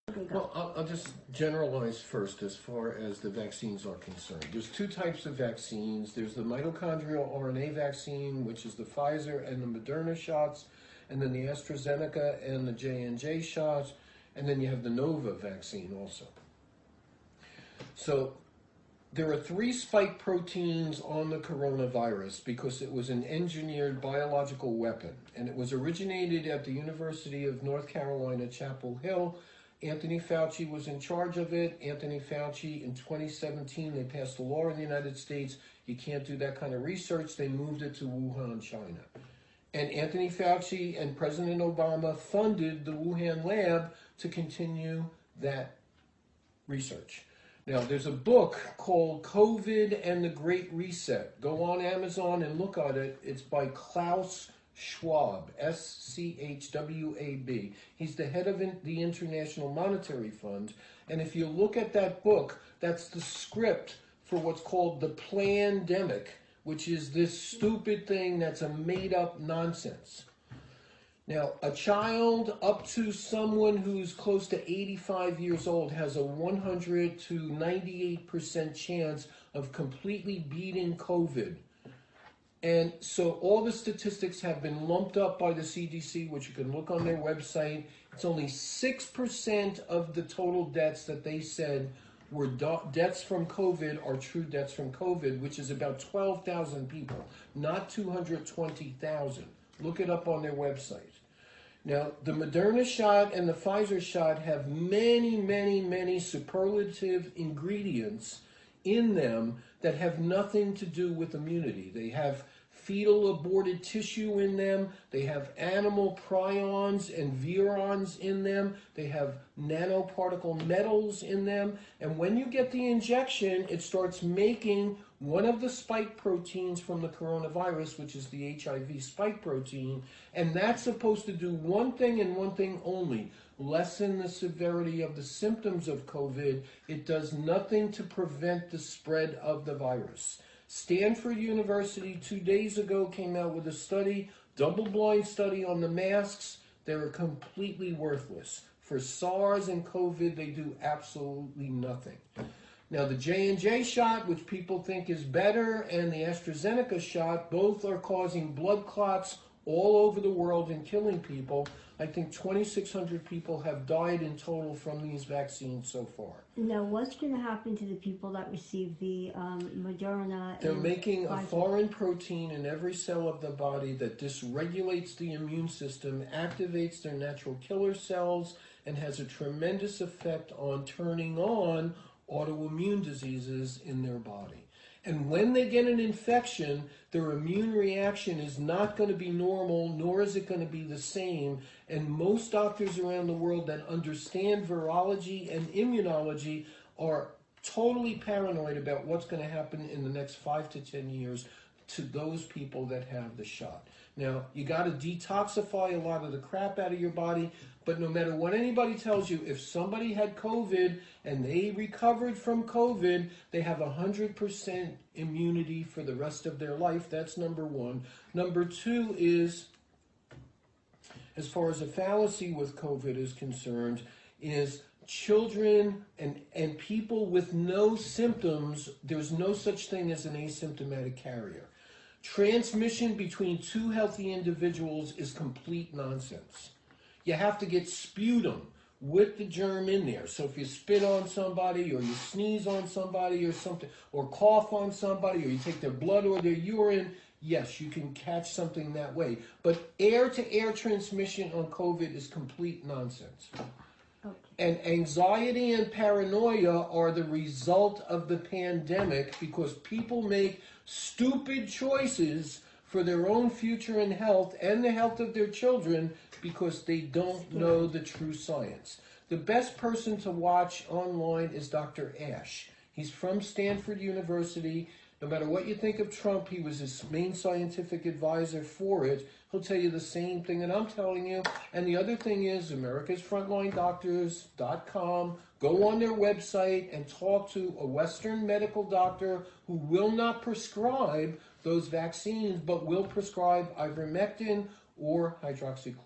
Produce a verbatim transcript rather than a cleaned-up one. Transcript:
Okay, go. Well, I'll, I'll just generalize first as far as the vaccines are concerned. There's two types of vaccines. There's the mitochondrial R N A vaccine, which is the Pfizer and the Moderna shots, and then the AstraZeneca and the J and J shots, and then you have the Nova vaccine also. So there are three spike proteins on the coronavirus because it was an engineered biological weapon, and it was originated at the University of North Carolina, Chapel Hill. Anthony Fauci was in charge of it. Anthony Fauci, in twenty seventeen, they passed a law in the United States. You can't do that kind of research. They moved it to Wuhan, China. And Anthony Fauci and President Obama funded the Wuhan lab to continue that research. Now, there's a book called COVID and the Great Reset. Go on Amazon and look at it. It's by Klaus Schwab, S C H W A B. He's the head of the International Monetary Fund. And if you look at that book, that's the script for what's called the plandemic, which is this stupid thing that's a made-up nonsense. Now, a child up to someone who's close to eighty-five years old has a one hundred to ninety-eight percent chance of completely beating COVID. And so all the statistics have been lumped up by the C D C, which you can look on their website. It's only six percent of the total deaths that they said were do- deaths from COVID are true deaths from COVID, which is about twelve thousand people, not two hundred twenty thousand. Look it up on their website. Now, the Moderna shot and the Pfizer shot have many, many, many superlative ingredients in them that have nothing to do with immunity. They have fetal aborted tissue in them. They have animal prions and virions in them. They have nanoparticle metals in them. And when you get the injection, it starts making one of the spike proteins from the coronavirus, which is the H I V spike protein. And that's supposed to do one thing and one thing only: lessen the severity of the symptoms of COVID. It does nothing to prevent the spread of the virus. Stanford University two days ago came out with a study, double-blind study on the masks. They're completely worthless. For SARS and COVID, they do absolutely nothing. Now, the J and J shot, which people think is better, and the AstraZeneca shot, both are causing blood clots all over the world and killing people. I think twenty-six hundred people have died in total from these vaccines so far. Now, what's going to happen to the people that receive the um, Moderna? They're and making a Pfizer? foreign protein in every cell of the body that dysregulates the immune system, activates their natural killer cells, and has a tremendous effect on turning on autoimmune diseases in their body. And when they get an infection, their immune reaction is not going to be normal, nor is it going to be the same. And most doctors around the world that understand virology and immunology are totally paranoid about what's going to happen in the next five to ten years to those people that have the shot. Now, you got to detoxify a lot of the crap out of your body, but no matter what anybody tells you, if somebody had COVID and they recovered from COVID, they have one hundred percent immunity for the rest of their life. That's number one. Number two is, as far as a fallacy with COVID is concerned, is children and, and people with no symptoms, there's no such thing as an asymptomatic carrier. Transmission between two healthy individuals is complete nonsense. You have to get sputum with the germ in there. So if you spit on somebody or you sneeze on somebody or something, or cough on somebody, or you take their blood or their urine, yes, you can catch something that way. But air-to-air transmission on COVID is complete nonsense. Okay. And anxiety and paranoia are the result of the pandemic because people make stupid choices for their own future and health and the health of their children because they don't know the true science. The best person to watch online is Doctor Ash. He's from Stanford University. No matter what you think of Trump, he was his main scientific advisor for it. He'll tell you the same thing that I'm telling you. And the other thing is America's Frontline Doctors dot com. Go on their website and talk to a Western medical doctor who will not prescribe those vaccines, but will prescribe ivermectin or hydroxychloroquine.